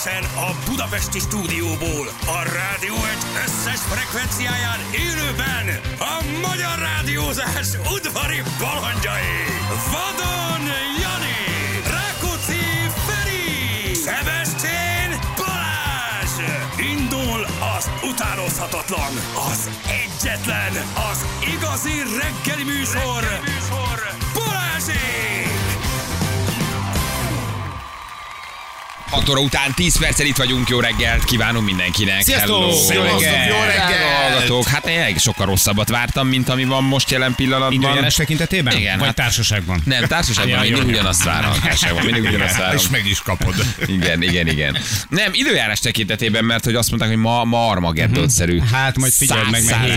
Élőben a budapesti stúdióból, a rádió egy összes frekvenciáján élőben a magyar rádiózás udvari balandjai. Vadon Jani, Rákóczi Feri, Szebestén Balázs. Indul az utánozhatatlan, az egyetlen, az igazi reggeli műsor, Balázsék! 6 óra után 10 perccel itt vagyunk, jó reggelt kívánom mindenkinek. Sziasztok! Jó reggelt! hallgatók. Hát én sokkal rosszabbat vártam, mint ami van most jelen pillanatban. Időjárás tekintetében? Igen, Vagy hát- társaságban? Nem, társaságban mindig ugyanazt várom. Mindig ugyanazt várom. És meg is kapod. Igen. Nem, időjárás tekintetében, mert hogy azt mondták, hogy ma Armageddon-szerű. Hát majd figyeld meg, mert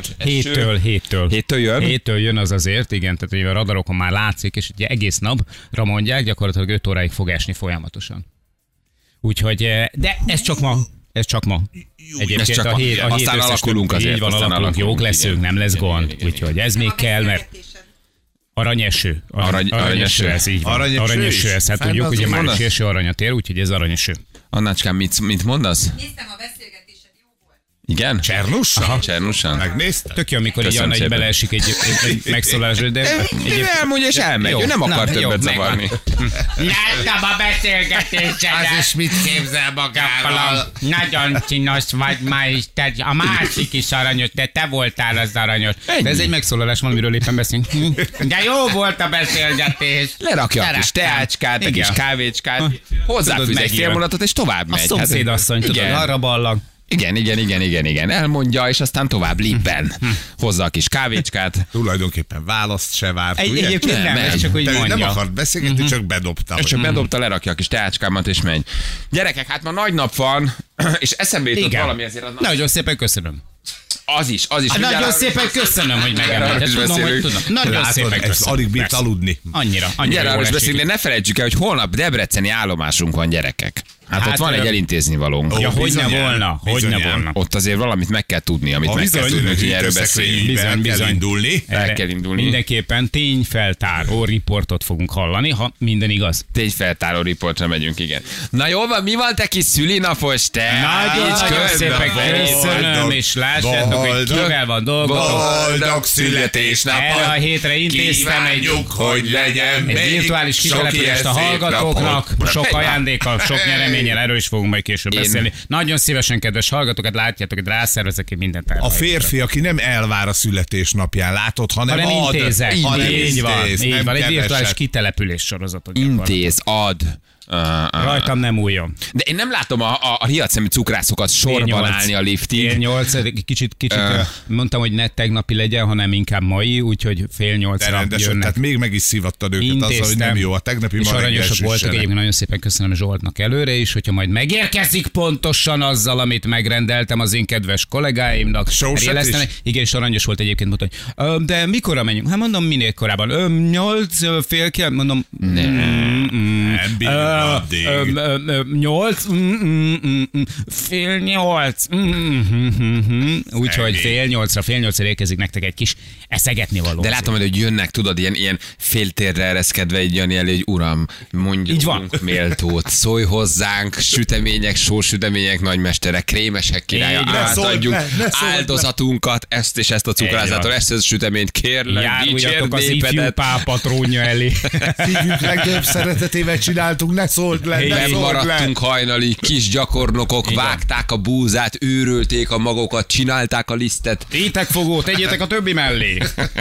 7-től jön? 7-től jön az azért, igen, tehát hogy a radarokon már látszik, és ugye egész napra mondják, gyakorlatilag 5 óráig fog esni folyamatosan. Úgyhogy, de ez csak ma. Egyébként Ez csak a ma. hét Aztán összes alakulunk több- azért, Így van, aztán alakulunk, jók alakulunk, leszünk, igen. nem lesz gond. Igen. Úgyhogy ez még kell, mert aranyeső. Aranyeső, ez így van. Aranyeső, ez. Hát tudjuk, ugye már is eső aranyat ér, úgyhogy ez aranyeső. Annácskám, mit mondasz? Néztem a beszélgetésed, jó volt. Igen? Csernussal? Csernussam. Megnézted? Tök jó, amikor így Köszönöm Anna egy szépen. beleesik egy megszólásra, de... Elmondja és elmegy, Jó, ő nem akar na, jó, többet megvan. zavarni. Láttam a beszélgetésedet. Az is mit képzel magáról? Nagyon csinos vagy ma is, te, a másik is aranyos, de te voltál az aranyos. De ez egy megszólalás, valamiről éppen beszélünk. De jó volt a beszélgetés. Lerakja a kis Szerettem. teácskát, a kis Igen. kávécskát, hozzáfűz egy megijön. fél mondatot, és tovább A megy. szomszédasszony, tudod, igen. arra ballag. Igen. Elmondja, és aztán tovább lippen. Hozza a kis kávécskát. Tulajdonképpen választ se várt, ugye? Egyébként nem, Nem. ez csak úgy De ő nem mondja. akart beszélgetni, csak bedobta. És csak bedobta, lerakja a kis teácskámat, és megy. Gyerekek, hát ma nagy nap van, és eszembe jutott Igen. valami ezért. Nagyon szépen köszönöm. Az is. Nagyon szépen köszönöm, hogy megemlítetted. is Tudom, hogy beszélünk. tudom. Nagyon Látod, szépen ezt köszönöm. alig bírt Persze. aludni. Annyira Gyere, arról jól is esik. beszélni, de ne felejtsük el, hogy holnap debreceni állomásunk van, gyerekek. Hát ott van egy elintézni valónk. Ja, hogyne Bizonyán, volna, bizonyán. hogyne volna. Ott azért valamit meg kell tudni, amit meg kell tudni, hogy erről beszéljünk. Bizony, kell bizony. indulni. El kell indulni. Mindenképpen tényfeltáró riportot fogunk hallani, ha minden igaz. Tényfeltáró riportra megyünk, igen. Na jól van, mi van te kis szülinapos te? Nagyon Így nagyon közben szépen vagy. köszönöm, és lássátok, hogy boldog, kivel van dolgotok. Boldog születésnapot! Erre a hétre intéztem egy Kívánjuk, hogy legyen még virtuális sok kitelepülést ilyen a szép hallgatóknak, napot. sok ajándékkal, sok nyereménnyel, erről is fogunk majd később Én- beszélni. Nagyon szívesen, kedves hallgatókat, látjátok, hogy rászervezek én mindent erre. A férfi, aki nem elvár a születésnapján, látod, hanem hanem ad. intézek. Hanem Így van, intéz, így nem van. Egy virtuális keveset. kitelepülés sorozatot. gyakorlatilag. Intéz, ad. Rajtam nem újjon. De én nem látom a riadszemű cukrászokat sorban Fél 8. állni a liftig. Fél 8, kicsit mondtam, hogy ne tegnapi legyen, hanem inkább mai, úgyhogy fél 8-ra De rendesen, jönnek. tehát még meg is szívattad őket azzal, hogy nem jó. A tegnapi és ma reggel aranyosak voltak, süssenek. egyébként nagyon szépen köszönöm Zsoltnak előre is, hogyha majd megérkezik pontosan azzal, amit megrendeltem az én kedves kollégáimnak. Sósat Élesztenek. is? Igen, és aranyos volt egyébként, mondta, hogy de mikorra menjünk? Hát mondom, minél korábban. 8 fél kell, mondom. Nem bírja addig. 8, fél 8. Úgyhogy fél 8-ra érkezik nektek egy kis eszegetni való. De látom, hogy jönnek, tudod, ilyen féltérre ereszkedve egy Jani elé, hogy uram, Így van. mondjuk méltót, szólj hozzánk, sütemények, sósütemények, nagymestere, krémesek királya, Így van. átadjuk Ne szóld le. áldozatunkat, ezt és ezt a cukrázatot, ezt a süteményt, kérlek, dicsérd Járuljatok az ifjú népedet. pápa trónja elé. Szívünk legnagyobb szeretetével csináltuk, ne szóld le, ne szóld le. Maradtunk hajnali, kis gyakornokok, Igen. vágták a búzát, őrölték a magokat, csinálták a lisztet. Étekfogó, tegyétek a többi mellé.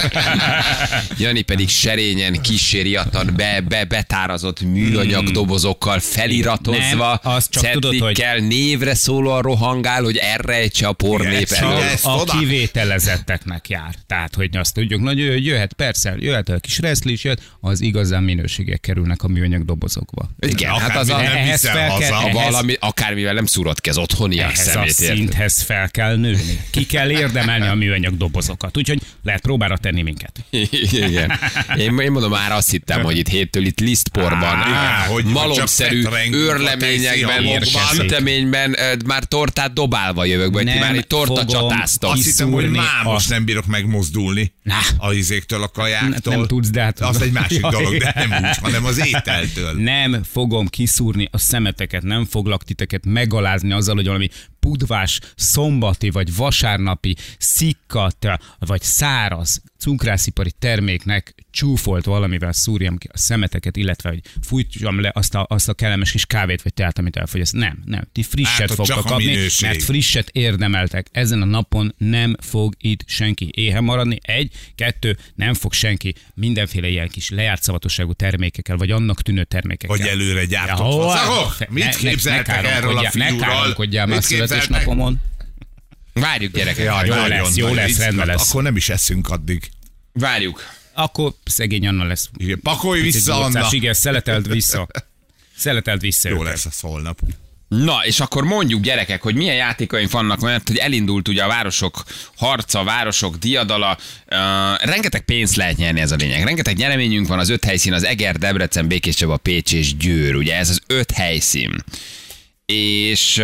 Jani pedig serényen, kísériatlan, betárazott műanyag dobozokkal feliratozva, Nem, azt csak tudod, hogy- cetlikkel, névre szólóan rohangál, hogy errejtse a pornép Igen, elől. ezt A oda. kivételezetteknek jár. Tehát, hogy azt tudjuk, nagyon, hogy jöhet, persze, jöhet a kis reszli is, jöhet, az igazán minőségek kerülnek a műanyag dobozokba. Igen, Akár hát az a, nem ehhez viszel fel kell- haza. ehhez- valami, akármivel nem szúrod ki az otthoniak Ehhez a szemét. érted? szinthez fel kell nőni. Ki kell érdemelni a műanyag dobozokat. Úgyhogy lehet próbára tenni minket. Igen. Én mondom, már azt hittem, hogy itt héttől itt lisztporban, hogy malomszerű csak fetrengünk a őrleményekben, teszi homokban. süteményben már tortát dobálva jövök, vagy ti Nem már egy torta fogom csatáztok. Azt hittem, hogy kiszúrni már most nem bírok megmozdulni a izéktől, a kajáktól. Nem tudsz, de hát... Az egy másik Jaj. dolog, de nem úgy, hanem az ételtől. Nem, nem fogom kiszúrni a szemeteket, nem foglak titeket megalázni azzal, hogy valami pudvás, szombati vagy vasárnapi szikkat, vagy száraz cukrászipari terméknek csúfolt valamivel szúrjam ki a szemeteket, illetve hogy fújtsam le azt a kellemes kis kávét vagy teát, amit elfogyaszt. Nem. Ti frisset Látod, fogtok csak a kapni, minőség. mert frisset érdemeltek. Ezen a napon nem fog itt senki éhen maradni. 1, 2, nem fog senki mindenféle ilyen kis lejárt szavatosságú termékekkel, vagy annak tűnő termékekkel. Vagy előre gyártott Ja, facagok? Mit képzeltek erről a Ne fiúról? káromkodjál már Mit képzeltek? születésnapomon. Várjuk, gyerekek. Jaj, Jó nagyon lesz, jó nagy lesz, vicc. rendben lesz. Akkor nem is eszünk addig. Várjuk. Akkor szegény Anna lesz. Igen, pakolj vissza, Anna. Igen, szeletelt vissza. Szeletelt vissza. Jó őket. lesz az holnap. Na, és akkor mondjuk, gyerekek, hogy milyen játékaink vannak, mert hogy elindult ugye a városok harca, városok diadala, rengeteg pénzt lehet nyerni, ez a lényeg. Rengeteg nyereményünk van, az 5 helyszín, az Eger, Debrecen, Békéscsaba, Pécs és Győr, ugye ez az 5 helyszín. És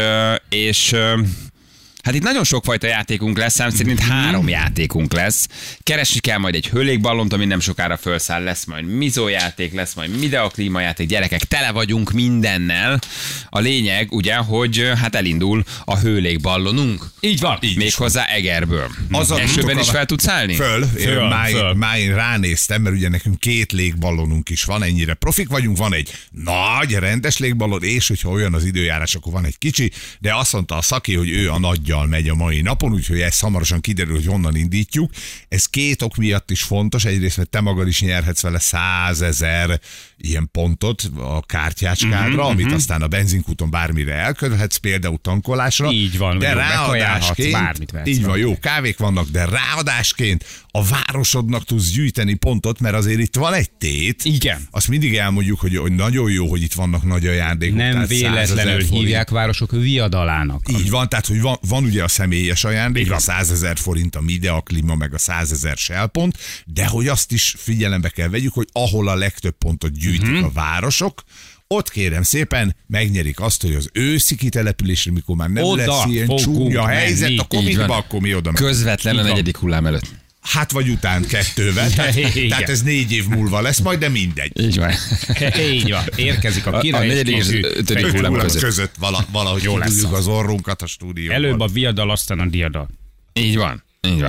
hát itt nagyon sokfajta játékunk lesz, szám szerint 3 játékunk lesz. Keresni kell majd egy hőlégballont, ami nem sokára felszáll, lesz majd mizójáték, lesz majd videoklímajáték, gyerekek, tele vagyunk mindennel. A lényeg ugye, hogy hát elindul a hőlégballonunk. Így van. Méghozzá Egerből. Elsőben is fel tudsz állni? Föl. Már én ránéztem, mert ugye nekünk 2 légballonunk is van, ennyire profik vagyunk, van egy nagy, rendes légballon, és hogyha olyan az időjárás, akkor van egy kicsi, de azt mondta a szaki, hogy ő a nagyjal megy a mai napon, úgyhogy ez hamarosan kiderül, hogy honnan indítjuk. Ez 2 ok miatt is fontos, egyrészt, mert te magad is nyerhetsz vele 100 000 ilyen pontot a kártyácskádra, amit aztán a benzinkúton bármire elkövethetsz, például tankolásra. Így van, de jó, ráadásként, bármit vehetsz így van, vele. jó kávék vannak, de ráadásként a városodnak tudsz gyűjteni pontot, mert azért itt van egy tét. Igen. Azt mindig elmondjuk, hogy nagyon jó, hogy itt vannak nagy ajándékok. Nem tehát 100 000 véletlenül forint. hívják városok viadalának. Így van, tehát hogy van ugye a személyes ajándék, a 100 000 forint a Mideaklima, meg a 100 000 selpont, de hogy azt is figyelembe kell vegyük, hogy ahol a legtöbb pontot gyűjtik a városok, ott kérem szépen megnyerik azt, hogy az őszi kitelepülésre, mikor már nem Oda lesz ilyen fogunk csúnya menni. helyzet, akkor Így mit van. akkor mi oda megyünk? Közvetlen a 4. hullám előtt. Hát vagy után 2-vel, tehát ez 4 év múlva lesz majd, de mindegy. Így van. Így van. Érkezik a király. A 4. és az 5. hullám között. Valahogy Jó lesz kidugjuk az. az orrunkat a stúdióban. Előbb a viadal, aztán a diadal. Így van.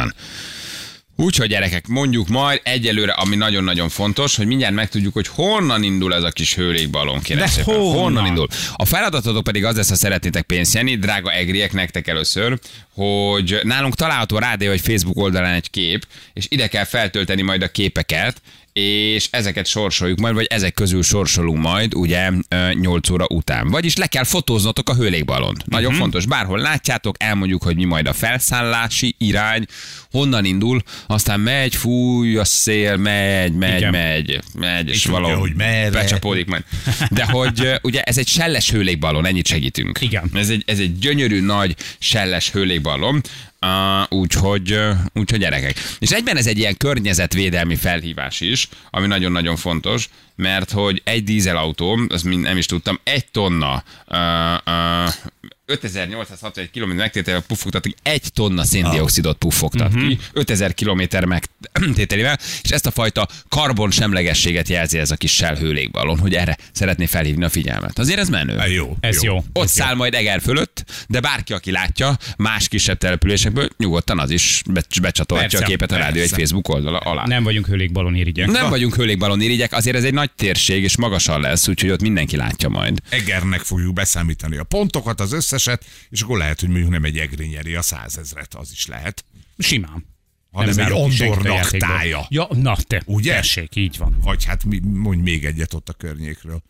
Úgyhogy gyerekek, mondjuk majd egyelőre, ami nagyon-nagyon fontos, hogy mindjárt megtudjuk, hogy honnan indul ez a kis hőlégballon. Kérem De szépen. honnan Indul. A feladatotok pedig az lesz, ha szeretnétek pénzt nyerni, drága egriek, nektek először, hogy nálunk található a rádió vagy Facebook oldalán egy kép, és ide kell feltölteni majd a képeket, és ezeket sorsoljuk majd, vagy ezek közül sorsolunk majd, ugye 8 óra után. Vagyis le kell fotóznotok a hőlégballont. Nagyon fontos, bárhol látjátok, elmondjuk, hogy mi majd a felszállási irány, honnan indul, aztán megy, fúj a szél, megy, és valahol hogy merre. becsapódik majd. De hogy ugye ez egy selles hőlégballon, ennyit segítünk. Igen. Ez egy gyönyörű, nagy, selles hőlégballon, úgyhogy gyerekek. És egyben ez egy ilyen környezetvédelmi felhívás is, ami nagyon-nagyon fontos, mert hogy egy dízelautó, azt nem is tudtam, 1 tonna 5861 km megtételével puffogtat ki, 1 tonna széndioxidot puffogtat ki, 5000 kilométer megtételével, és ezt a fajta karbonsemlegességet jelzi ez a kis Shell hőlégballon, hogy erre szeretné felhívni a figyelmet. Azért ez menő. Jó. Ez jó. Ott száll majd Eger fölött, de bárki, aki látja más kisebb településekből, nyugodtan az is becsatolhatja Persze, a képet a rádió egy persze. Facebook oldala alá. Nem vagyunk hőlégballon irigyek. Nem vagyunk hőlégballon irigyek, azért ez egy nagy térség, és magasan lesz, úgyhogy ott mindenki látja majd. Egernek fogjuk beszámítani a pontokat, az összeset, és akkor lehet, hogy mondjuk nem egy egri nyeri a 100 000-et, az is lehet. Simán. Hanem egy zárok ki senkit a Andornak játékból. tája. Ja, na te. Ugye? Tessék, így van. Vagy hát mondj még egyet ott a környékről.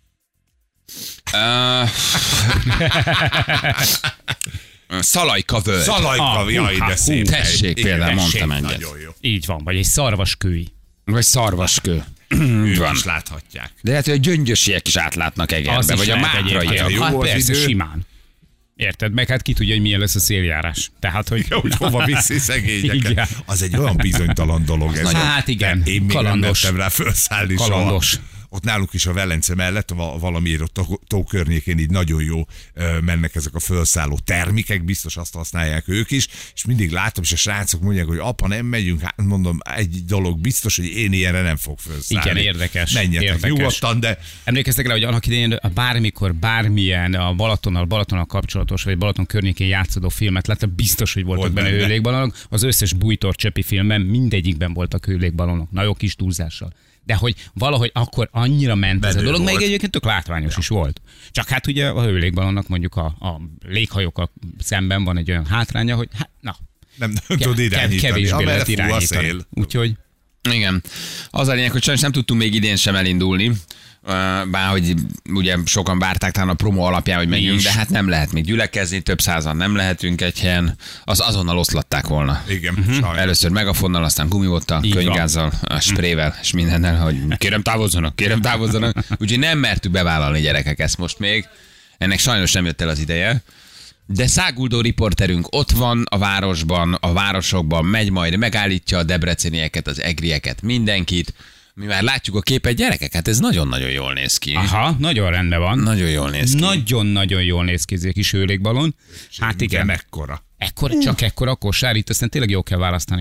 Szalajka völgy. Szalajka, jaj, de szép. hely. tessék, Igen, például tessék, mondtam egyet. Nagyon jó. Így van. Vagy egy szarvaskői. Vagy szarvaskő. Ők van. is láthatják. De lehet, hogy a gyöngyösiek is átlátnak Az Egerbe, is vagy a lehet mátrai. egyébként. Jó Hát az persze, idő. simán. Érted? Meg hát ki tudja, hogy milyen lesz a széljárás. Tehát, hogy... Hogy hova viszi szegényeket. Igen. Az egy olyan bizonytalan dolog ez. Hát igen, Én még kalandos. nem lettem rá felszállni Kalandos. soha. ott nálunk is a Velence mellett, valamiért ott a tó környékén így nagyon jó mennek ezek a felszálló termékek, biztos azt használják ők is, és mindig látom, és a srácok mondják, hogy apa, nem megyünk, hát mondom, egy dolog biztos, hogy én ilyenre nem fog felszállni. Igen, érdekes. Menjetek nyugodtan, de... Emlékeztek rá, hogy annak idején bármikor, bármilyen a Balatonnal kapcsolatos, vagy Balaton környékén játszódó filmet láttam, biztos, hogy voltak benne hőlégballonok. Az összes Bújtor Csöpi filmben mindegyikben voltak hőlégballonok, nagyon kis túlzással. De hogy valahogy akkor annyira ment ez a dolog, meg egyébként tök látványos is volt. Csak hát ugye a hőlégballonnak mondjuk a léghajókkal szemben van egy olyan hátránya, hogy hát na, nem tudod irányítani, kevésbé lehet irányítani. Úgyhogy... Igen. Az a lényeg, hogy sajnos nem tudtunk még idén sem elindulni, bár hogy ugye sokan várták talán a promo alapján, hogy menjünk, de hát nem lehet még gyülekezni, több százan nem lehetünk egy helyen, azonnal oszlatták volna. Igen, Először megafonnal, aztán gumibottal, könyvgázzal, sprével, és mindennel, hogy kérem távozzanak. Úgyhogy nem mertük bevállalni, gyerekek, ezt most még. Ennek sajnos nem jött el az ideje. De száguldó riporterünk ott van a városban, a városokban, megy majd, megállítja a debrecenieket, az egrieket, mindenkit. Mi már látjuk a képet, gyerekek, hát ez nagyon-nagyon jól néz ki. Aha, nagyon rendben van. Nagyon jól néz ki. Nagyon-nagyon jól néz ki ez a kis hőlégballon. Hát igen. Mekkora. Csak ekkora a kosár, itt aztán tényleg jó kell választani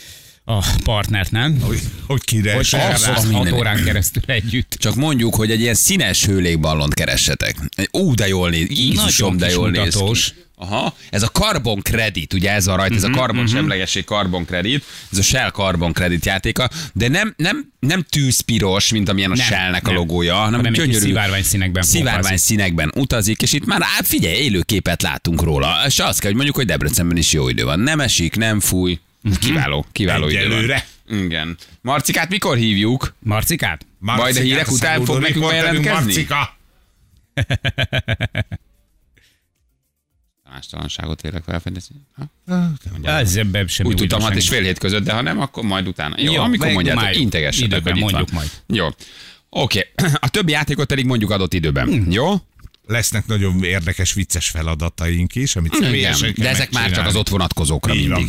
a partnert, nem? Hogy kire Hogy az 6 órán keresztül együtt. Csak mondjuk, hogy egy ilyen színes hőlégballont keressetek. De jól néz ki. Jézusom, de jól néz ki. Aha, ez a Carbon Credit, ugye ez a rajta, ez a karbon semlegesség Carbon Credit, ez a Shell Carbon Credit játéka, de nem tűzpiros, mint amilyen a Shellnek a logója, hanem gyönyörű szivárvány színekben utazik, és itt már figyelj, élőképet látunk róla, és azt kell, hogy mondjuk, hogy Debrecenben is jó idő van. Nem esik, nem fúj, kiváló idő van. Igen. Marcikát mikor hívjuk? Marcikát? Majd a hírek után fog nekünk bejelentkezni? Marcika. Tanástalanságot érek felfedezni. Úgy tudtam 6 és fél hét között, de ha nem, akkor majd utána. Jó, amikor mondjátok, integessetek, hogy itt van. Majd. Jó. Oké. A többi játékot pedig mondjuk adott időben. Jó? Lesznek nagyon érdekes, vicces feladataink is, amit igen, de ezek már csak az ott vonatkozókra mindig.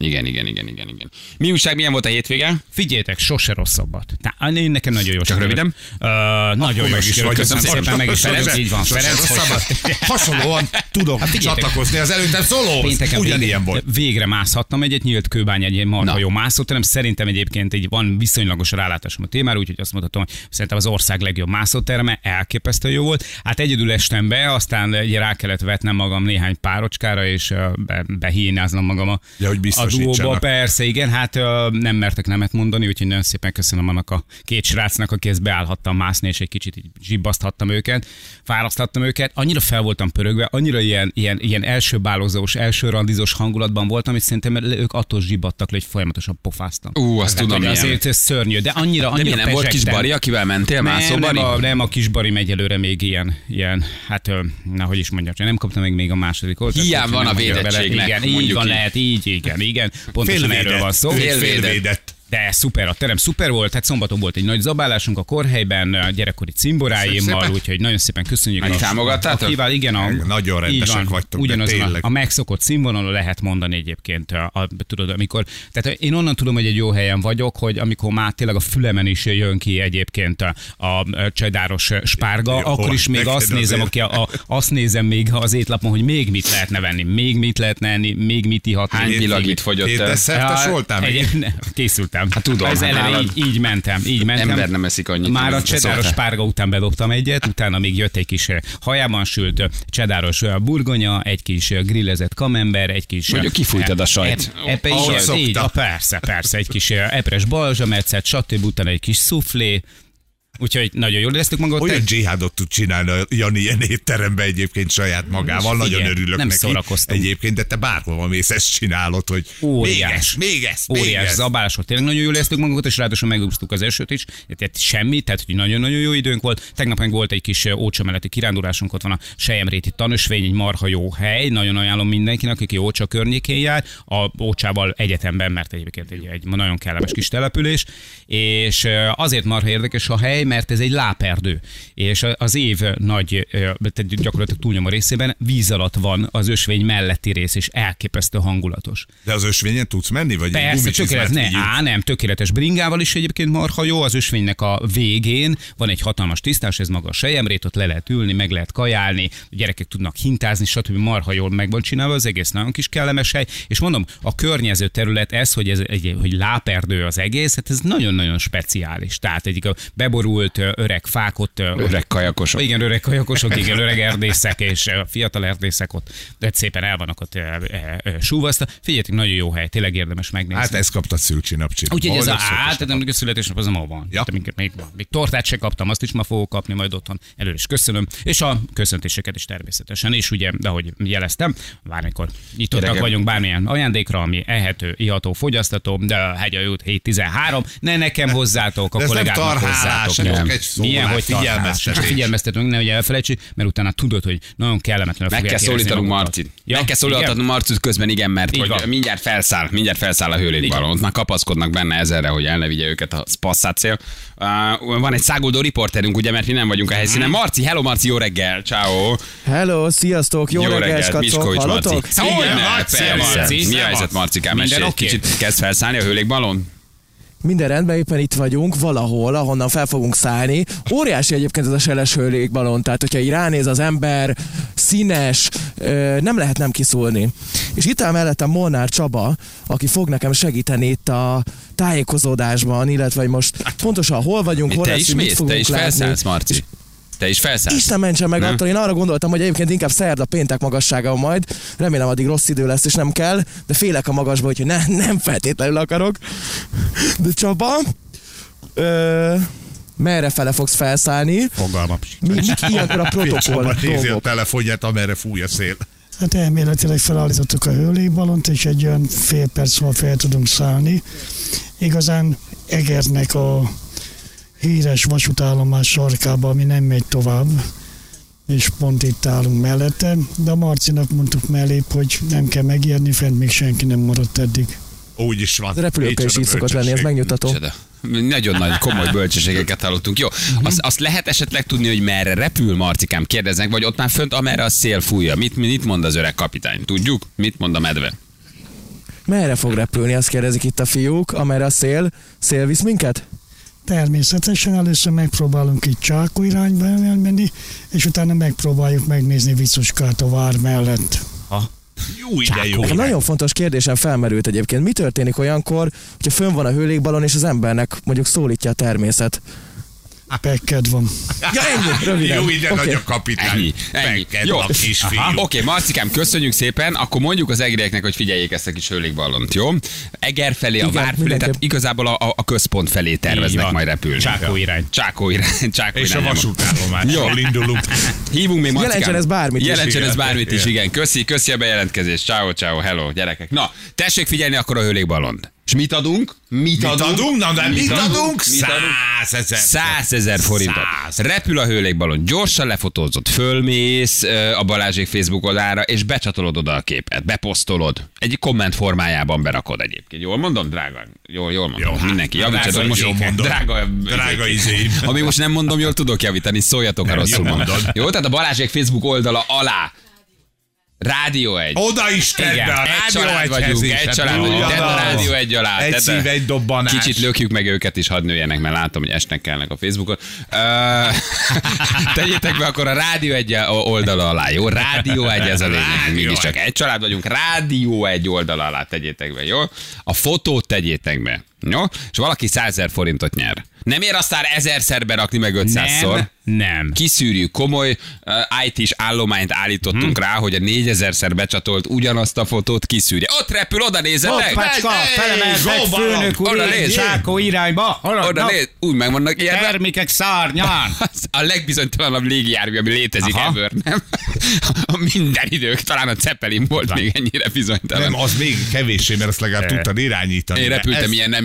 Igen. Mi újság, milyen volt a hétvége? Figyeljetek, sose rosszabbat. Én nekem nagyon jó. Csak röviden? Nagyon jó. Köszönöm szépen, meg is Ferenc. Így van, Ferenc. Hasonlóan tudok csatlakozni az előttem szólóhoz. Ugyanilyen volt. Végre mászhattam egyet, nyílt kőbány egy marha jó mászóterem. Szerintem egyébként így van viszonylagos rálátásom a témára, úgyhogy azt mondhatom, hogy szerintem az ország legjobb mászóterme, elképesztően jó volt. Hát egyedül estem be, aztán rá kellett vetnem magam néhány párocskára, és behínáznom magam a duóba. Persze, igen, hát nem mertek nemet mondani, úgyhogy nagyon szépen köszönöm annak a két srácnak, aki ezt beállhattam mászni, és egy kicsit így zsibbaszthattam őket, fáraszthattam őket. Annyira fel voltam pörögve, annyira ilyen elsőbálozós, elsőrandizós hangulatban voltam, és szerintem ők attól zsibbadtak le, hogy folyamatosan pofáztam. Azt tudom, milyen. Azért ez szörnyű, de annyira de nem volt kis Bari, akivel mentél? Nem, a kis Bari megy előre még ilyen, hát hogy is mondjam, nem kaptam még a második oltást. Hiány van a védettségnek. Igen, így van, lehet, igen. Pontosan erről van szó. Félvédett. De szuper, a terem szuper volt, hát szombaton volt egy nagy zabálásunk a Korhelyben, a gyerekkori cimboráimmal, úgyhogy nagyon szépen köszönjük. Támogattátok? Igen, nagyon rendesek vagytok, ugyanazon a megszokott színvonalon lehet mondani egyébként, tudod, amikor, tehát én onnan tudom, hogy egy jó helyen vagyok, hogy amikor már tényleg a fülemen is jön ki egyébként a csedáros spárga, akkor is még azt nézem még az étlapon, hogy még mit lehetne venni, még mit lehetne enni, még mit ihatni. Hány pilagit fogyott el? Készültem. Hát tudom, az elején így mentem. Ember nem eszik annyit. Már a csedáros spárga után bedobtam egyet, utána még jött egy kis hajában sült csedáros burgonya, egy kis grillezett kamember, egy kis... Mondjuk kifújtad a sajt. Persze, egy kis epres balzsametszet, stb. Utána egy kis szuflé. Úgyhogy nagyon jól éreztük magunkat. Olyan dzsihádot tud csinálni a Jani ilyen étteremben egyébként saját magával. Nagyon örülök nem neki. Szórakoztunk. Egyébként, de te bárhova mész, ezt csinálod, hogy még ez. Óriás zabálások. Tényleg nagyon jól éreztük magunkat, és ráadásul megúsztuk az esőt is. Tehát semmi, tehát hogy nagyon-nagyon jó időnk volt. Tegnap meg volt egy kis Ócsa melletti kirándulásunk, ott van a Selyemréti Tanösvény, egy marha jó hely. Nagyon ajánlom mindenkinek, aki Ócsa környékén jár. A Ócsával egyetemben, mert egyébként egy nagyon kellemes kis település. És azért marha érdekes a hely, hely, mert ez egy láperdő. És az év nagy, tehát gyakorlatilag túlnyomó részében víz alatt van az ösvény melletti rész, és elképesztő hangulatos. De az ösvényen tudsz menni? Vagy Persze, tökéletes, nem, tökéletes bringával is egyébként marha jó. Az ösvénynek a végén van egy hatalmas tisztás, ez maga a selyemrét, ott le lehet ülni, meg lehet kajálni, a gyerekek tudnak hintázni, stb. Marha jól meg van csinálva, az egész nagyon kis kellemes hely. És mondom, a környező terület, ez, hogy láperdő az egész, hát ez nagyon-nagyon speciális. Tehát egy beborult öreg fák ott. Öreg kajakosok. Igen, öreg kajakosok, igen, öreg erdészek és fiatal erdészek ott, de szépen el vannak ott súvasztva. Figyeljetek, nagyon jó hely, tényleg érdemes megnézni. Hát ezt kaptad szülcsinapcsit. Úgyhogy ez a születésnap az ma van. Ja. Még tortát se kaptam, azt is ma fogok kapni majd otthon. Előre is köszönöm. És a köszöntéseket is természetesen. És ugye, de ahogy jeleztem, bármikor nyitottak vagyunk bármilyen ajándékra, ami ehető, iható, fogyasztató, de a Hegyalút 713, ne nekem hozzátok, a kollégáknak hozzátok. Milyen, hogy figyelmeztetünk, ne ugye elfelejtsük, mert utána tudod, hogy nagyon kellemetlen. Meg kell szólítanunk Marcit. Meg kell szólítanunk Marcit közben, igen, mert hogy mindjárt felszáll a hőlékballon. Ott már kapaszkodnak benne ezerre, hogy el ne vigye őket a Spasszát. Van egy száguldó riporterünk, ugye, mert mi nem vagyunk a helyszínen. Marci, hello Marci, jó reggel, ciao. Hello, sziasztok, jó reggel, skacok, hallotok? Mi a helyzet, Marcikám? Mesélj, kicsit kezd felszállni a hőlékballon? Minden rendben, éppen itt vagyunk, valahol, ahonnan fel fogunk szállni. Óriási egyébként ez a seles hőlékballon, tehát hogyha így ránéz az ember, színes, nem lehet nem kiszólni. És itt áll mellettem Molnár Csaba, aki fog nekem segíteni itt a tájékozódásban, illetve hogy most pontosan hol vagyunk, hol leszünk, mit fogunk látni. Te is felszállsz, Marci. Te is felszállsz. Isten mentsen meg attól, én arra gondoltam, hogy egyébként inkább szerda, péntek magassága majd. Remélem addig rossz idő lesz, és nem kell, de félek a magasba, úgyhogy nem feltétlenül akarok. De Csaba, merre fele fogsz felszállni? Fogalmam. Mik ilyenkor a protokoll Nézi a dolgok? telefonját, amerre fúj a szél. Hát elméletileg felállítottuk a hőlékballont, és egy olyan fél perc múlva fel tudunk szállni. Igazán Egernek a híres vasútállomás sarkába, ami nem megy tovább, és pont itt állunk mellette, de a Marcinak mondtuk mellébb, hogy nem kell megijedni, fent még senki nem maradt eddig. Úgy is van. A repülőkkel is így szokott lenni, ez megnyugtató. Nagyon nagy, komoly bölcsességeket hallottunk. Jó, azt lehet esetleg tudni, hogy merre repül, Marcikám, kérdeznek, vagy ott már fönt, amerre a szél fújja. Mit mond az öreg kapitány? Tudjuk? Mit mond a medve? Merre fog repülni, azt kérdezik itt a fiúk, amerre a szél visz minket? Természetesen először megpróbálunk itt Csákó irányba elmenni, és utána megpróbáljuk megnézni Viccuskát a vár mellett. Jó ide, jó ide. Nagyon fontos kérdésem felmerült egyébként. Mi történik olyankor, hogyha fönn van a hőlékballon, és az embernek mondjuk szólítja a természet? Pekked van. Ja, ennyi, röviden. Jó ide, nagy a kapitány. Ennyi. Jó, a kisfiú. Oké, Marcikám, köszönjük szépen. Akkor mondjuk az egerieknek, hogy figyeljék ezt a kis hőlékballont, jó? Eger felé, a vár felé, tehát igazából a központ felé terveznek majd repülni. Csákó irány. És a vasútállomásról indulunk. Hívunk még Marcikám. Jelentsen ez bármit is. Jelentsen ez bármit is, Igen. igen. Köszi a bejelentkezést. Ciao, hello, gyerekek. Na, tessék figyelni akkor a hőlékballont. És mit adunk? Mit adunk? Na, de mit adunk? 100 000 forintot. Repül a hőlékballon, gyorsan lefotózod, fölmész a Balázsék Facebook oldalára, és becsatolod oda a képet, beposztolod. Egy komment formájában berakod egyébként. Jól mondom, drága? Jól mondom. Jó, mindenki. Javítsatok most. jól mondom. Drága izéim. Ami most nem mondom, jól tudok javítani, szóljatok, ha rosszul mondom. Jó, tehát a Balázsék Facebook oldala alá. Rádió 1. Oda is tedd be a egy család vagyunk, tedd a Rádió 1 alá. Egy szív, egy dobbanás. Kicsit lökjük meg őket is, hadd nőjenek, mert látom, hogy esnek kellnek a Facebookon. Tegyétek be akkor a Rádió 1 oldala alá, jó? Rádió 1 ez a lényeg, mégiscsak egy család vagyunk, Rádió 1 oldala alá tegyétek be, jó? A fotót tegyétek be, jó? És valaki 100 000 forintot nyer. Nem ér aztán 1000-szer berakni, meg 500-szor. Nem. Kiszűrjük, komoly IT-s állományt állítottunk rá, hogy a 4000-szer becsatolt ugyanazt a fotót kiszűrje. Ott repül, oda nézzetek! Hoppácska, felemeltek, főnök úr, oda néz, Csákó irányba. oda néz, úgy meg vannak ilyen. Termékek szárnyán. A legbizonytalanabb légijármű, ami létezik ever, nem? A minden idők, talán a Zeppelin volt még ennyire bizonytalan. Nem, az még kevéssé, mert azt legalább tudtad irányítani. Én repültem ilyen, amikor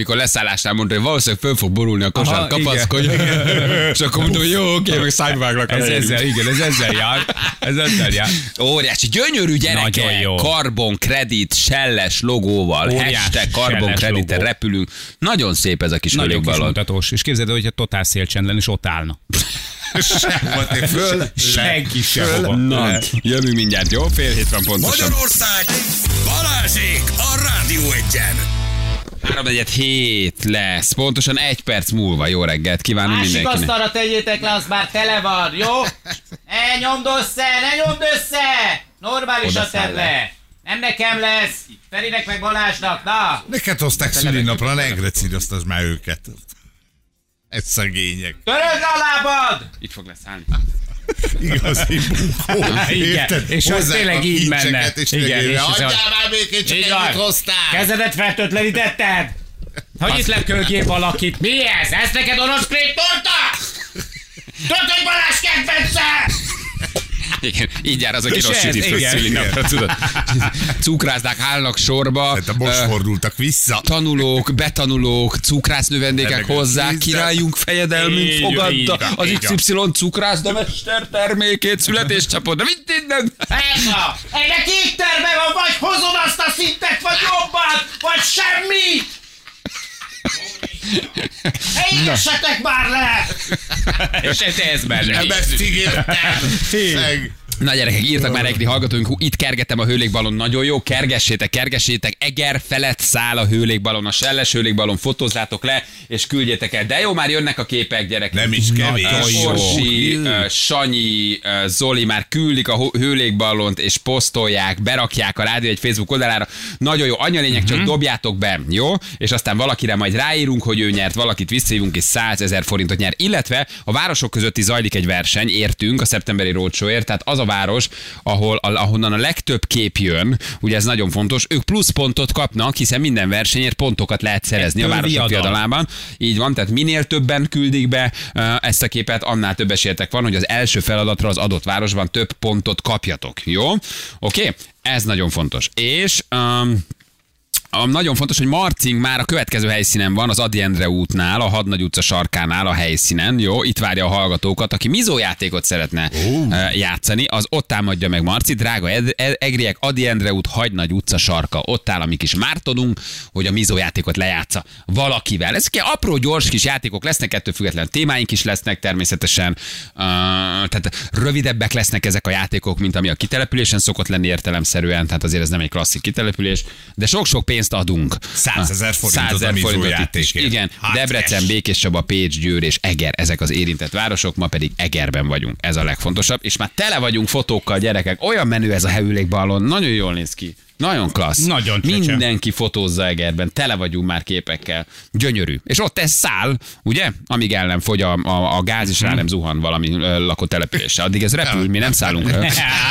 amikor leszállásnál mondta, hogy valószínűleg föl fog borulni a kosár, Aha, kapaszkodj. És akkor mondta, hogy jó, oké, meg szájváglak. Ez ezzel jár. Óriási, gyönyörű Nagyon gyereke. jó. Carbon Credit, selles logóval, Óriási hashtag Carbon selles Credit-en logó. repülünk. Nagyon szép ez a kis Nagyon hőlégballon. kismutatós. És képzeld el, hogyha totál szélcsend lenne, és ott állna. Föl, Senki sehova. Na, jövünk mindjárt, jó? Fél hét van pontosan. Magyarország Balázsék a Rádió Egyen. 3-4-7 lesz, pontosan 1 perc múlva. Jó reggelt kívánunk Másik mindenkinek. asztalra tegyétek le, az már tele van, jó? Ne nyomd össze! Normálisan tedd le! Nem nekem lesz, Ferinek meg Balázsnak, na! neked hozták szülinapra, ne egrecíroztasd már őket. Ez szegények. Töröld le a lábad! Itt fog leszállni. Igazi bunkó. Igen, Érted? és az Hozzák tényleg a így menne. kincseket, és Igen, tényleg, és az- adjál már békét, csak Így van. ennyit hoztál. Kezedet fertőtlenítetted? Hogy itt lekölgél valakit? Mi ez? Ez neked orosz torta? Tudod, hogy Balázs kedvence? Igen, így jár az, aki És rossz ez, sütit föl igen. szülinapra, tudod. Cukrázdák állnak sorba, Hát most fordultak vissza. tanulók, betanulók, cukrász-növendékek Ennek a hozzá, vízzel. királyunk fejedelmünk Így fogadta van, az így van. XY cukrászda mester termékét, születéscsapot, de mit innen? Ega! Ennek étterme van, vagy hozod azt a szintet, vagy jobban, vagy semmi! Égessetek már le! És ez benne. Nem ezt ígértem. Meg. Na gyerekek, írtak már egri hallgatóink, itt kergetem a hőlégballon, nagyon jó, kergessétek, Eger felett száll a hőlégballon, a selles hőlégballon, fotózzátok le, és küldjétek el. De jó, már jönnek a képek, gyerekek. Nem is kevés. Orsi, Sanyi, Zoli már küldik a hőlégballont, és posztolják, berakják a Rádió egy Facebook oldalára. Nagyon jó, annyi a lényeg, csak dobjátok be, jó? És aztán valakire majd ráírunk, hogy ő nyert, valakit visszahívunk, és 100 000 forintot nyer. Illetve a városok közötti zajlik egy verseny, értünk a szeptemberi roadshow-ért, tehát az a város, ahonnan a legtöbb kép jön, ugye ez nagyon fontos, ők pluszpontot kapnak, hiszen minden versenyért pontokat lehet szerezni a városok viadal. viadalában. Így van, tehát minél többen küldik be ezt a képet, annál több esélyetek van, hogy az első feladatra az adott városban több pontot kapjatok. Jó? Oké? Ez nagyon fontos. És nagyon fontos, hogy Marcing már a következő helyszínen van, az Ady Endre útnál, a Hadnagy utca sarkánál a helyszínen, jó? Itt várja a hallgatókat, aki mizójátékot szeretne játszani, az ott támadja meg Marci, drága egriek, Ady Endre út, Hadnagy utca sarka, ott áll a mi kis Mártonunk, hogy a mizójátékot lejátsza valakivel. Ezek ilyen apró, gyors kis játékok lesznek, ettől független témáink is lesznek természetesen, tehát rövidebbek lesznek ezek a játékok, mint ami a kitelepülésen szokott lenni értelemszerűen, tehát azért ez nem egy klasszik kitelepülés, de sok-sok pénzt adunk. 100 000 forint 100 000 az a forintot mizójátékért. itt is. Igen, Hát Debrecen, es. Békés Csaba, Pécs, Győr és Eger, ezek az érintett városok, ma pedig Egerben vagyunk. Ez a legfontosabb, és már tele vagyunk fotókkal, gyerekek. Olyan menő ez a hőlégballon, nagyon jól néz ki. Nagyon klassz. Nagyon csecse. Mindenki fotózza Egerben, tele vagyunk már képekkel. Gyönyörű. És ott ez száll, ugye? Amíg el nem fogy a gáz, és rá nem zuhan valami lakott településre. Addig ez repül, mi nem szállunk el.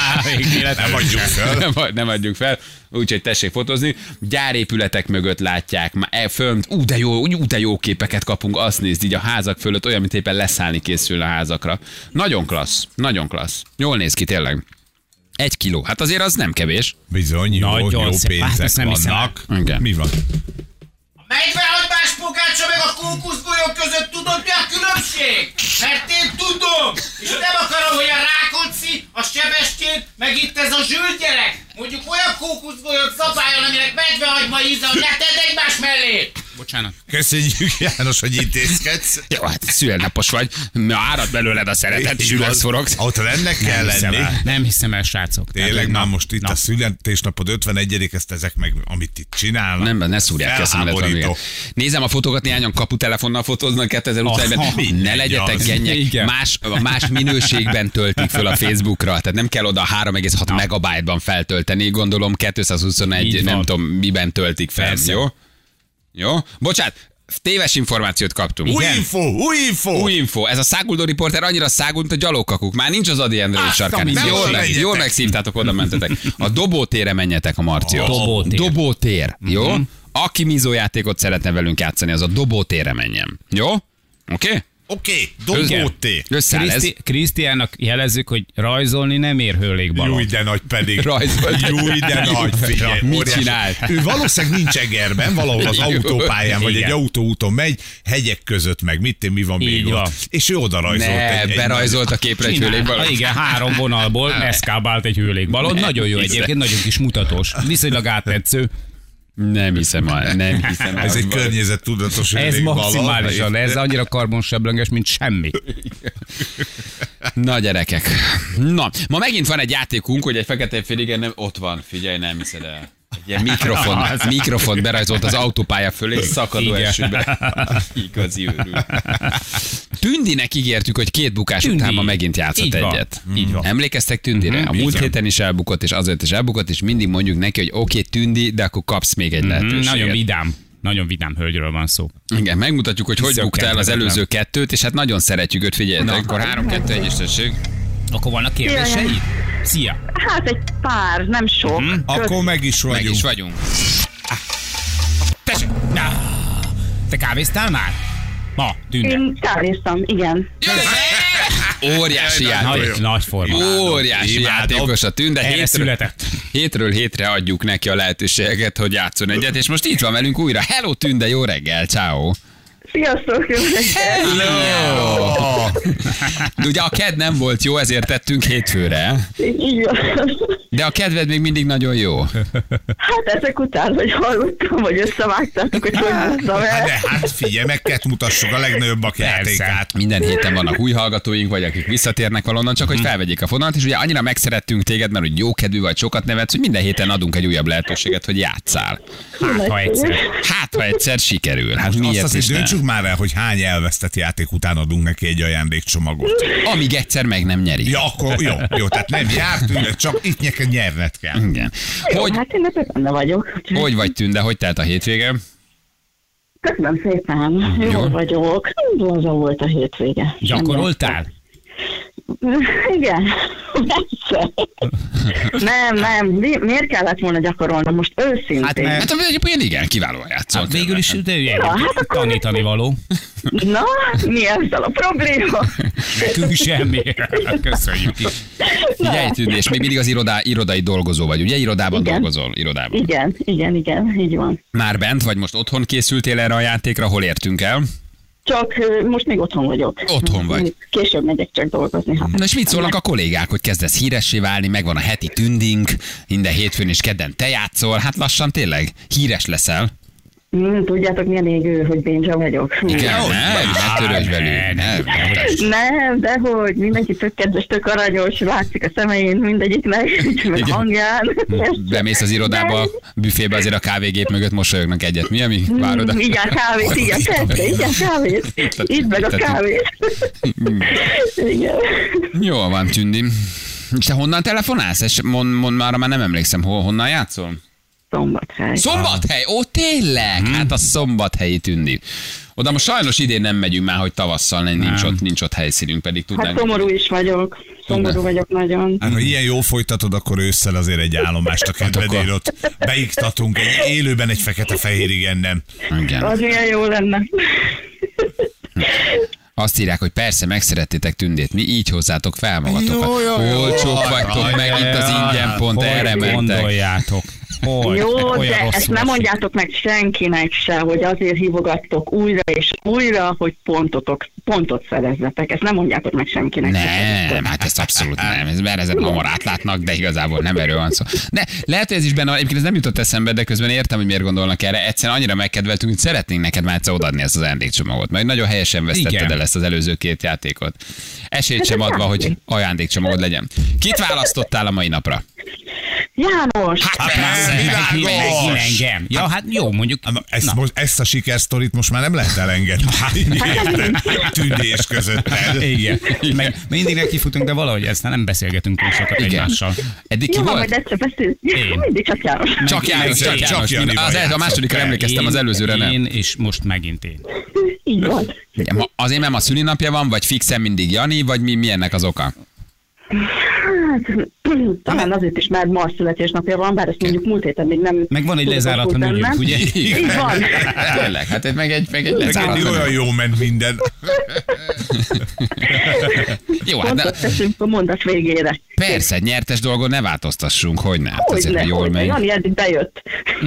Nem adjuk fel. Nem adjuk fel. Úgyhogy tessék fotózni. Gyárépületek mögött látják, már fönt, de jó képeket kapunk, azt nézd így a házak fölött, olyan, mint éppen leszállni készül a házakra. Nagyon klassz, nagyon klassz. Jól néz ki tényleg. 1 kiló, hát azért az nem kevés. Bizony, jó Nagyon szép. Hát pénzek ezt nem hiszem vannak. Igen. Mi van? A medvehagymás pogácsa meg a kókuszgolyó között tudod, mi a különbség? Mert én tudom, és nem akarom, hogy a Rákóczi, a Sebestyén, meg itt ez a Zsül gyerek, mondjuk olyan kókuszgolyót szabályon, aminek medvehagyma íze, hogy ne tedd egymás mellé! Bocsánat. Köszönjük, János, hogy intézkedsz. Jó, hát szülnapos vagy, árad belőled a szeretet, és üles forogsz. Ott ennek kell lenni. Nem hiszem el, srácok. Tényleg, Tehát, már most itt a születésnapod 51 ezt ezek meg, amit itt csinálnak. Nem, ne szúrják ki a szemedet. Felháborító. Nézem a fotókat, néhányan kaputelefonnal fotóznak 2000 után. Ne legyetek az. gennyek, Igen. más minőségben töltik föl a Facebookra, tehát nem kell oda 3,6 megabyte-ban feltölteni, gondolom 221, Így nem van. tudom miben töltik fel, Persze. jó? Jó? Bocsánat, téves információt kaptunk. Új info! Új info. Ez a száguldó riporter annyira száguld, mint a gyalogkakuk. Már nincs az Ady Endre sarkán. nem menjetek. Jól megszívtátok, oda mentetek. A dobótérre menjetek a Marciót. Dobótér. Dobótér. Jó? Aki mizójátékot szeretne velünk játszani, az a dobótérre menjen. Jó? Oké? Oké, Dongóté. Összeáll ez. Krisztiánnak jelezzük, hogy rajzolni nem ér hőlékbalon. Júj, de nagy pedig. Rajzolt. Júj, de nagy, figyelj. Mit Óriási. csinált? Ő valószínűleg nincs Egerben, valahol az autópályán, vagy egy Igen. autóúton megy, hegyek között meg, mi van Így még van. ott. És ő oda rajzolt egy berajzolt a képre egy hőlékbalon. Igen, 3 vonalból eszkábált egy hőlékbalon. Nagyon jó egyébként, nagyon kis mutatós. Viszonylag áttetsző. Nem hiszem. Ez egy környezettudatos Ez hőlékbalon. maximálisan, ez annyira karbonsemleges, mint semmi. Na gyerekek. Na, ma megint van egy játékunk, hogy egy fekete féligen nem ott van. Figyelj, nem hiszed el. Egy ilyen mikrofon berajzolt az autópálya fölé, szakadó Igen. esőbe. Igazi őrül. Tündinek ígértük, hogy 2 bukás Tündi. után ma megint játszott Így van. egyet. Így van. Emlékeztek Tündire? A múlt héten is elbukott, és azért is elbukott, és mindig mondjuk neki, hogy oké, Tündi, de akkor kapsz még egy lehetőséget. Nagyon vidám hölgyről van szó. Igen, megmutatjuk, hogy bukta el az előző 2-t, és hát nagyon szeretjük őt, figyeljetek. Akkor 3-2-1 is tessék. Akkor vannak kérdéseid? Szia! Hát egy pár, nem sok. Akkor meg is Meg vagyunk. is vagyunk. Tessék! Te kávéztál már? Ma, Tünde. Én kávéztam, igen. Óriási játék. Nagy forma. Óriási Imádom. játékos a Tünde. Erre született. Hétről hétre adjuk neki a lehetőséget, hogy játszon egyet, és most itt van velünk újra. Hello Tünde, jó reggel, ciao. Sziasztok, jó reggelt! Ugye a ked nem volt jó, ezért tettünk hétfőre, Így van. de a kedved még mindig nagyon jó. Hát ezek után, hogy hallottam, hogy összevágtátok, hogy húztam el. De hát figyelj, meg kell mutassuk a legnagyobbak játékát. Minden héten vannak új hallgatóink, vagy akik visszatérnek valonnan, csak hogy felvegyék a fonalat, és ugye annyira megszerettünk téged, mert hogy jókedvű vagy, sokat nevetsz, hogy minden héten adunk egy újabb lehetőséget, hogy játsszál. Hát, ha egyszer sikerül. Hát Azt miért azért is ne? döntsük már el, hogy hány elvesztett játék után adunk neki egy ajándékcsomagot. Amíg egyszer meg nem nyeri. Ja, akkor jó, tehát nem jártunk, csak itt neked nyerned kell. Igen. Jó, Hogy, hát én ebben benne vagyok. úgyhogy hogy vagy Tünde, hogy telt a hétvége? Köszönöm szépen, jól vagyok. Laza volt a hétvége. Gyakoroltál? Igen, persze. Nem, miért kellett volna gyakorolnom most őszintén? Hát egyébként igen, kiválóan játszol. Hát végül is de hát akkor tanítani való. Na, mi ezzel a probléma? Nekünk semmi. Köszönjük is. Figyelj Tünde, és még mindig az irodai dolgozó vagy, ugye? Irodában Igen. dolgozol, irodában. Igen, így van. Már bent vagy, most otthon készültél erre a játékra, hol értünk el? Csak most még otthon vagyok. Otthon vagy. Később megyek csak dolgozni. Hát. Na és mit szólnak a kollégák, hogy kezdesz híressé válni, megvan a heti tünding, minden hétfőn és kedden te játszol, hát lassan tényleg híres leszel. Tudjátok, milyen égő, hogy bénzsa vagyok. Igen, ne törődj velük. Nem, dehogy, mindenki tök kedves, tök aranyos, látszik a szemein mindegyiknek, meg a hangján. Bemész az irodába, büfébe azért a kávégép mögött mosolyognak egyet. Mi, ami várod? Igen, kávét, igen, persze, igen, kávét. Itt meg a kávét. Igen. Jól van, Tündi. És te honnan telefonálsz? És mond már nem emlékszem, honnan játszol? Szombathely. Szombathely? Ó, tényleg? Hát a szombathelyi Tündi. Oda most sajnos idén nem megyünk már, hogy tavasszal nincs ott helyszínünk, pedig Hát tudnánk. szomorú is vagyok. Szomorú vagyok nagyon. Hát, ha ilyen jól folytatod, akkor ősszel azért egy állomást a kedvedér ott beiktatunk élőben egy fekete-fehér, igen, nem. Igen. Az milyen jó lenne. Azt írják, hogy persze megszerettétek Tündét, mi így hozzátok fel magatokat. Olcsók vagytok, megint az ingyen pont erre mentek. Gondoljátok. Hogy? Jó, Olyan de ezt rosszul nem esik. mondjátok meg senkinek se, hogy azért hívogattok újra és újra, hogy pontot szerezzetek. Ezt nem mondjátok meg senkinek se. Nem, hát ezt abszolút nem. Mert ezek hamar átlátnak, de igazából nem erről van szó. Ne, lehet, hogy ez is benne van, egyébként ez nem jutott eszembe, de közben értem, hogy miért gondolnak erre. Egyszerűen annyira megkedveltünk, hogy szeretnénk neked már egyszer odaadni ezt az ajándékcsomagot. Mert nagyon helyesen vesztetted Igen. el ezt az előző 2 játékot. Esélyt sem adva, hogy ajándékcsomagod legyen. Kit választottál a mai napra? János! Megint engem. Ja, hát jó, mondjuk. Ezt a sikersztorit most már nem lehet elengedni. Tündés közötted. Igen. Meg mindig nekifutunk, de valahogy ezt nem beszélgetünk túl sokat Igen. egymással. Eddig ki Jó, volt? majd egyszer beszélünk. Én. Mindig csak János. Csak János. Csak Jani van A másodikra játszott. emlékeztem, az előzőre nem. Én, és most megint én. Így van. Azért nem a szülinapja van, vagy fixen mindig Jani, vagy mi ennek az oka? Hát, talán azért is, mert ma születésnapja van, bár ezt mondjuk múlt héten még nem... Meg van egy lezáratlan ügyünk, ugye? Így van. Tényleg, hát meg egy Neked lezáratlan. olyan jó ment minden. Jó, hát Pontot teszünk a mondat végére. persze, egy nyertes dolgon ne változtassunk, hogy ne. Hát azért, hogy jól megy. Jani eddig bejött.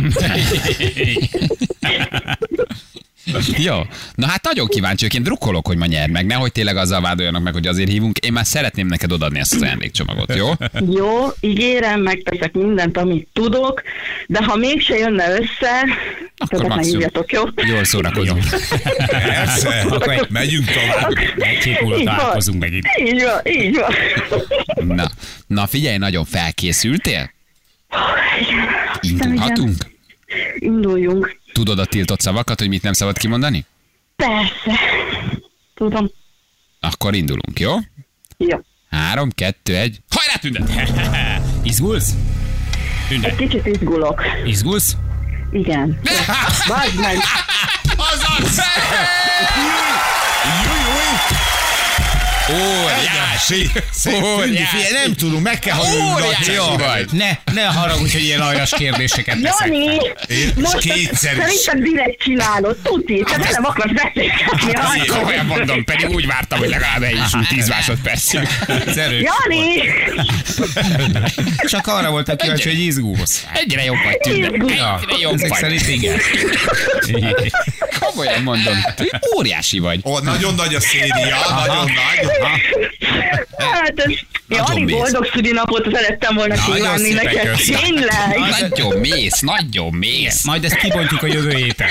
Jó. Na hát nagyon kíváncsi, én drukkolok, hogy ma nyer meg. Nehogy tényleg azzal vádoljanak meg, hogy azért hívunk. Én már szeretném neked odaadni ezt az ajándékcsomagot, jó? Jó, ígérem, megteszek mindent, amit tudok, de ha mégse jönne össze, Akkor többet ne maximum. hívjatok, jó? Jól szórakozunk. Persze, megyünk tovább. Egy hét múlva Így van. találkozunk megint. Így van, így van. Na figyelj, nagyon felkészültél? Igen. Indulhatunk? Induljunk. Tudod a tiltott szavakat, hogy mit nem szabad kimondani? Persze. Tudom. Akkor indulunk, jó? Jó. 3, 2, 1. Hajrá, Tünde! Izgulsz? Tünde, Egy kicsit izgulok. izgulsz? Igen. Várj meg. Azaz! Óriási! Tündi, figyelj, nem tudunk, meg kell hallani. Óriási vagy! Ne haragudj, hogy ilyen aljas kérdéseket teszek. Jani! Most kétszer is. szerintem direkt csinálod, tuti, te nem akarsz beszélgetni. Jani! Komolyan mondom, pedig úgy vártam, hogy legalább eljussunk 10 másodpercig. Ez erős. Jani! Csak arra voltam kíváncsi, hogy izgulsz. Egyre jobb vagy, Tünde. Egyre jobb Ezek vagy. szerint igen. Komolyan mondom, óriási vagy. Ó, nagyon nagy a széria, nagyon nagy. Hát ez... Jani, mész. boldog szülinapot szerettem volna Nagyon kívánni szépen neked. köszönöm. Tényleg? Nagyon mész. Majd ezt kibontjuk a jövő héten.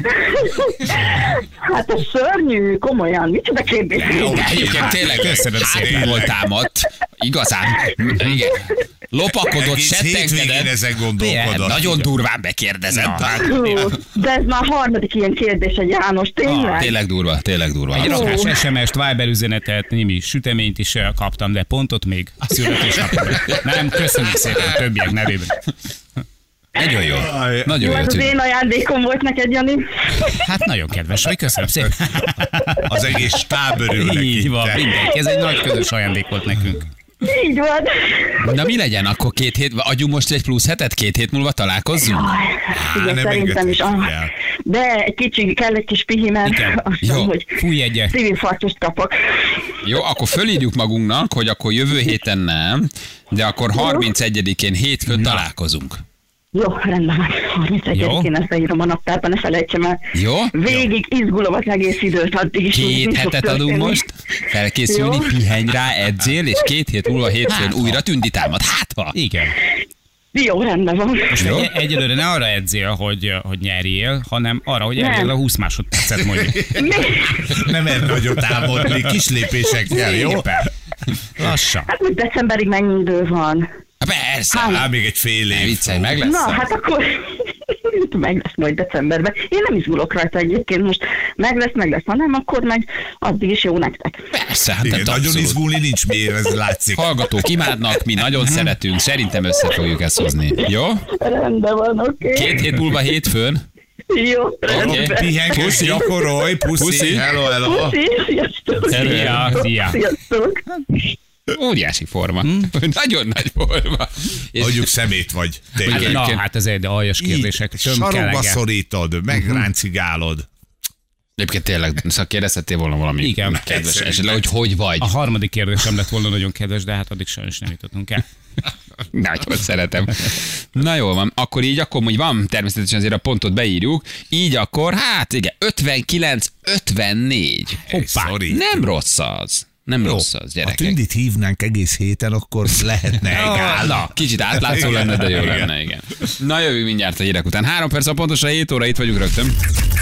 Hát ez szörnyű, komolyan. Micsoda kérdés? Jó, egyébként tényleg Köszönöm szépen. hátulról támadt. Igazán. Igen. Lopakodott, Egész hétvégén settenkedett. ezen gondolkodott. Nagyon durván bekérdezem. Hú, de ez már harmadik ilyen kérdés, egy János, tényleg? Tényleg durva, tényleg durva. Egy Abszolút. rakás SMS-t, Viber üzenetet, némi süteményt is kaptam, de pontot még a születésnapomra. Nem, köszönjük szépen a többiek nevében. Nagyon jó. Nagyon Jó, jó. ez az Tünde. én ajándékom volt neked, Jani. Hát nagyon kedves vagy, köszönöm szépen. Az egész stáb örül neki. Így van, te. mindenki. Ez egy nagy közös ajándék volt nekünk. Így van. Na mi legyen akkor 2 hét, adjunk most egy plusz hetet, 2 hét múlva találkozzunk? Igen, nem szerintem is. engedhetjük el. De egy kicsi, kell egy kis pihi, mert Igen. azt Jó. mondom, hogy Fújj egyet. szívinfarktust kapok. Jó, akkor fölírjuk magunknak, hogy akkor jövő héten nem, de akkor 31-én hétfőn találkozunk. Jó, rendben van. 31-én ezt beírom a naptárban, ne felejtsem el. Jó? Végig izgulom az egész időt addig is. 2 mi fog hetet adunk történni. most, felkészülni, Jó. pihenj rá, edzél, és 2 hét múlva hétfőn újra Tündi támad. Hát ha! Igen. Jó, rendben van. Jó? Egyelőre ne arra edzél, hogy nyerjél, hanem arra, hogy Nem. elérjél a 20 másodpercet mondjuk. Nem erre nagyot támadni, kis lépésekkel, jó? Szépen. Lassan. Hát most decemberig mennyi idő van? Persze! Á, még egy fél Ne év. viccelj, meg lesz. Na, hát akkor meg lesz majd decemberben. Én nem izgulok rajta egyébként, most meg lesz, ha nem, akkor meg addig is jó nektek. Persze, hát Igen, nem nagyon abszolút. izgulni nincs miért, ez látszik. Hallgatók imádnak, mi nagyon szeretünk, szerintem össze fogjuk ezt hozni. Jó? Rendben van, oké. 2 hét múlva hétfőn. Jó, rendben. Pihenges, Puszi. gyakorolj, puszi, Puszi. hello, hello. Puszi, sziasztok. Szia. Sziasztok. Óriási forma. Nagyon nagy forma. És Mondjuk szemét vagy. Tényleg. Igen. Na, hát ez egy aljas kérdések. Így sarokba Tömkelege. szorítod, megráncigálod. egyébként tényleg kérdezhettél volna valami Igen. kedves esetleg, hogy vagy. A harmadik kérdésem lett volna nagyon kedves, de hát addig sajnos nem jutottunk el. Nagyon szeretem. Na jól van, akkor így, akkor hogy van, természetesen azért a pontot beírjuk, így akkor, hát igen, 59-54. Hoppá. Sorry. Nem rossz az. Nem Jó, rossz az, ha gyerekek. Tündit hívnánk egész héten, akkor lehetne egál. Na, kicsit átlátszó lenne, de jó Igen. lenne, igen. Na jövünk mindjárt a hírek után. 3 perc a pontosan 7 óra, itt vagyunk rögtön.